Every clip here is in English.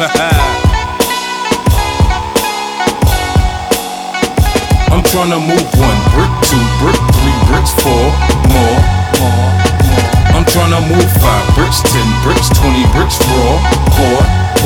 I'm tryna move 1 brick, 2 brick, 3 bricks, 4 more. I'm tryna move 5 bricks, 10 bricks, 20 bricks, pour.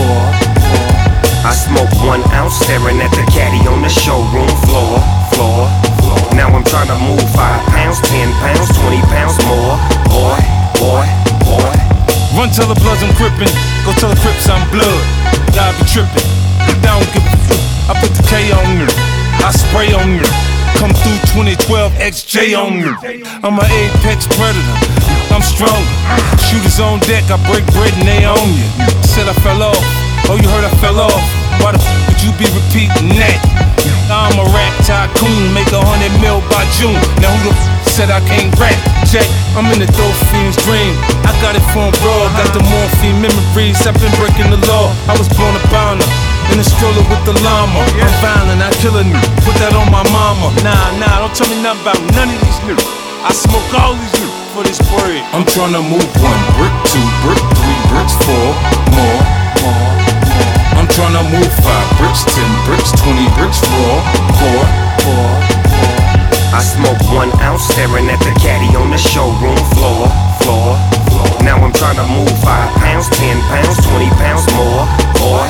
I smoke 1 ounce staring at the caddy on the showroom floor. Now I'm tryna move 5 pounds, 10 pounds, 20 pounds more. Boy. Run till the bloods I'm crippin', go tell the Crips I'm blood. Y'all be trippin', but I don't give a fuck. I put the K on you, I spray on you. Come through 2012 XJ on you. I'm an apex predator, I'm stronger. Shooters on deck, I break bread and they own you. Said I fell off, oh you heard I fell off. Why the f would you be repeating that? I'm a rap tycoon, make 100 mil by June. Now who the f said I can't rap? Check, I'm in the dope fiend's dream. I got it from abroad, got the morphine memories. I've been breaking the law, I was born a bounder. In a stroller with the llama. I'm violent, I kill a nigga. Put that on my mama. Nah, don't tell me nothing about none of these niggas. I smoke all these niggas for this bread. I'm tryna move 1 brick, 2 brick, 3 bricks, 4 more. I'm tryna move 5 bricks, 10 bricks, 20 bricks, pour. I smoke 1 ounce staring at the caddy on the showroom floor. Now I'm tryna move 5 pounds, 10 pounds, 20 pounds more. Boy.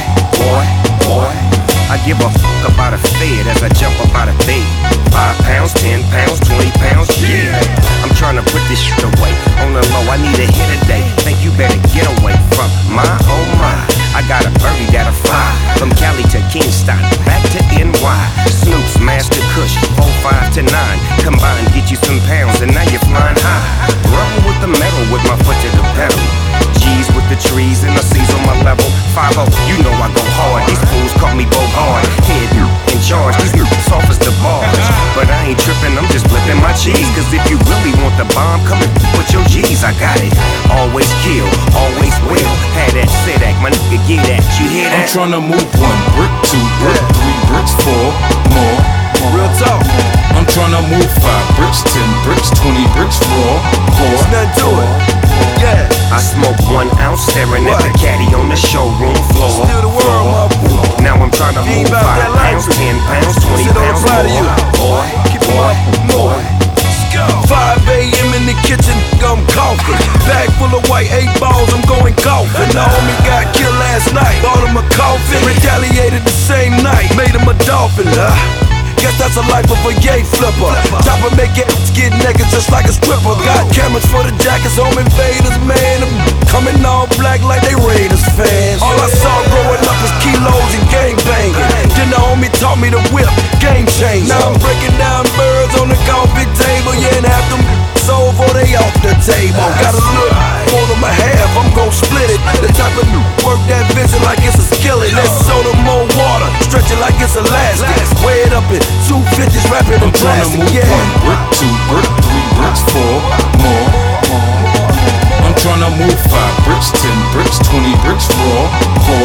I give a fuck about a fed as I jump up out of bed. 5 pounds, 10 pounds, 20 pounds, yeah. I'm tryna put this shit away. On the low, I need a hit a day. Think you better get away from my, oh my. I got a birdie that'll fly from Cali to Kingston, back to NY. Snoop's Master Kush, 4, 5 to 9. Combined, get you some pounds, and now you're flying high. Rubbing with the metal, with my foot to the pedal. G's with the trees and the C's on my level. 5-0, you know I go hard. These fools call me Bogard. Head in charge, these soft as the bars. But I ain't tripping, I'm just flipping my cheese. Cause if you really want the bomb, come and put your G's. I got it. Always kill, always will. Had that Sidak, my nigga, get that. You hear that? I'm tryna move 1 brick, 2 brick, 3 bricks, 4 more. Real talk. I'm tryna move 5 bricks, 10 bricks, 20 bricks, pour. There's nothing to it. Yeah. I smoke 1 ounce staring at the caddy on the showroom floor. Now I'm tryna move 5 pounds, 10 pounds, 20 pounds more. Boy. 5 a.m. in the kitchen, I'm coughing. Bag full of white 8 balls, I'm going golfing. The homie got killed last night, bought him a coffin. Retaliated the same night, made him a dolphin. Guess that's the life of a yay flipper. Chopper make it get naked just like a stripper. Got cameras for the jackets, home invaders, man. Coming all black like they Raiders fans. All I saw growing up was kilos and gang banging. Then the homie taught me to whip, game change. Now I'm breaking down birds on the coffee table. Yeah, and half them sold for they off the table. Got a little more than my half, I'm gon' split it. The type of work that visit like it's a skillet. Let's soda more water, stretch it like it's elastic. Weigh it up in 250s, wrap it in I'm tryna plastic. move 1 brick, 2 brick, 3 bricks, 4 more. I'm tryna move 5 bricks, 10 bricks, 20 bricks, pour.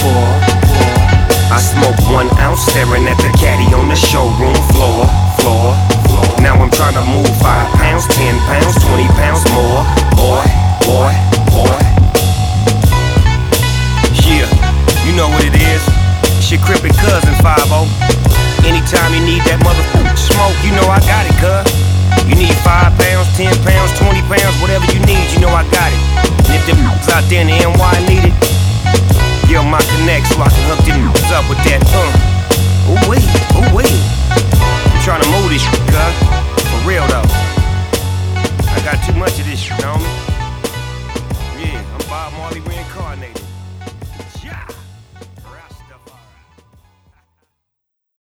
I smoke 1 ounce staring at the caddy on the showroom floor. Now I'm tryna move 5 pounds, 10 pounds, 20 pounds more. Boy. Yeah, you know what it is. It's your crippin' cousin 5-0. Anytime you need that motherfucking smoke, you know I got it, cuz. You need 5 pounds, 10 pounds, 20 pounds, whatever you need, you know I got it. And if them out there in the NY need it, give my connect so I can hook them up with that, ooh-wee. I'm tryna move this shit, cuz. For real, though. I got too much of this shit on me.